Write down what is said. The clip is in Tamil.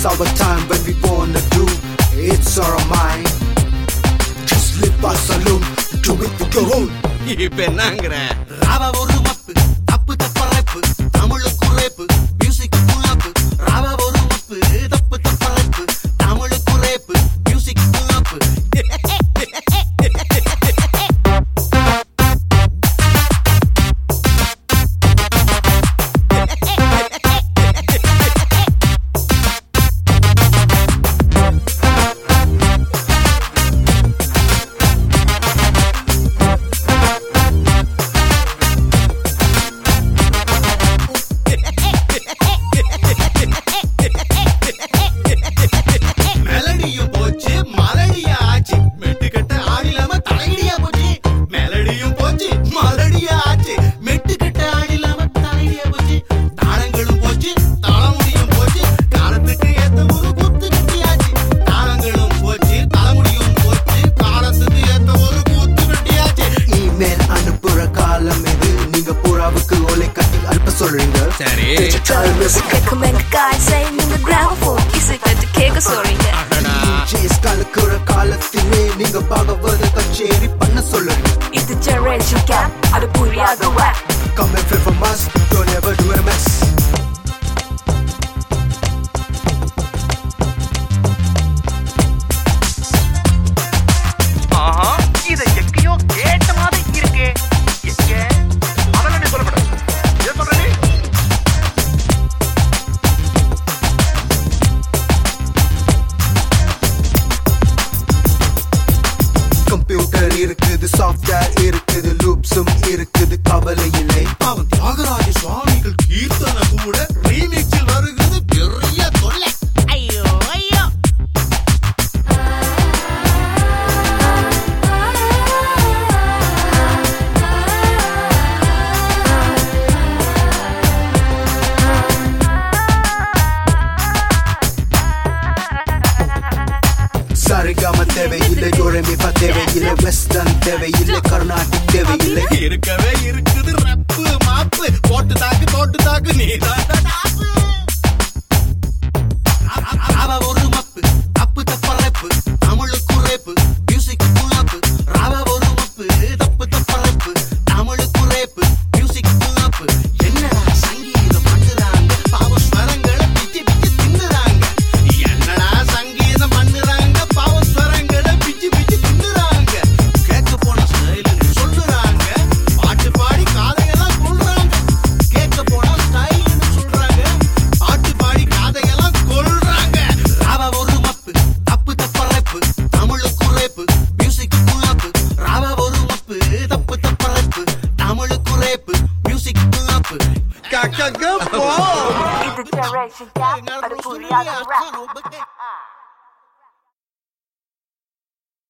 our time when we wanna do. It's our mind. Just live our saloon, do it with your own. இப்ப என்னங்கற ராவ ஒரு மப்பு தப்பு தப்பரப்பு தமிழுக்கு ரேப்பு மியூசிக் புல்லாப்பு ராவ ஒரு மப்பு தப்பு தப்பரப்பு தமிழுக்கு ரேப்பு மியூசிக் புல்லாப்பு Recommend guys saying நீங்க gramophone இசை கட்டு கேட்க சொல்றீங்க ஜேஸ் கலக்குற காலத்திலே நீங்க பாகவத கச்சேரி பண்ண சொல்லுங்க இது generation gap அது புரியாத whack Come and feel from us, don't ever do a mess. இத எங்கேயோ கேட்ட மாதிரி இருக்கே எங்க அதெல்லாம் நீ சொல்லப்பட ஏன் சொல்ற நீ கம்ப்யூட்டர் இருக்குது சாஃப்ட்வேர் இருக்குது லூப்ஸும் இருக்குது கவலை இல்லை அவன் தியாகராஜ சுவாமிகள் கீர்த்தனை கூட ரீமிக்ஸில் வருகிறது பெரிய தொல்லை ஐயோ ஐயோ சரிகம தேவையில்லை டோரேமிஃபா தேவையில்லை வெஸ்டர்ன் தேவையில்லை கர்நாடிக் தேவையில்லை இருக்கவே இருக்குது ரப்பு மாப்பு போட்டு தாக்கு நீதான் ராவ ஒரு மப்பு தப்பு தப்பரப்பு தமிழுக்கு ரேப்பு மியூசிக் புல்லாப்பு ராவ ஒரு மப்பு தப்பு தப்பரப்பு தமிழுக்கு ரேப்பு மியூசிக் புல்லாப்பு என்னடா சங்கீதம் பண்ணுறாங்க பாவ ஸ்வரங்களை பிச்சு பிச்சு தின்னுறாங்க என்னடா சங்கீதம் பண்ணுறாங்க பாவ ஸ்வரங்களை பிச்சு பிச்சு தின்னுறாங்க கேட்க போன ஸ்டைல்னு சொல்லுறாங்க பாட்டு பாடி காதையெல்லாம் கொள்றாங்க கேட்க போன ஸ்டைல்னு சொல்றாங்க பாட்டு பாடி காதையெல்லாம் கொள்றாங்க ராவ ஒரு மப்பு தப்பு தப்பரப்பு தமிழுக்கு ரேப்பு மியூசிக் புல்லாப்பு ராவ ஒரு மப்பு தப்பு தப்பரப்பு தமிழுக்கு ரேப்பு மியூசிக் புல்லாப்பு இது generation gap அது புரியாத whack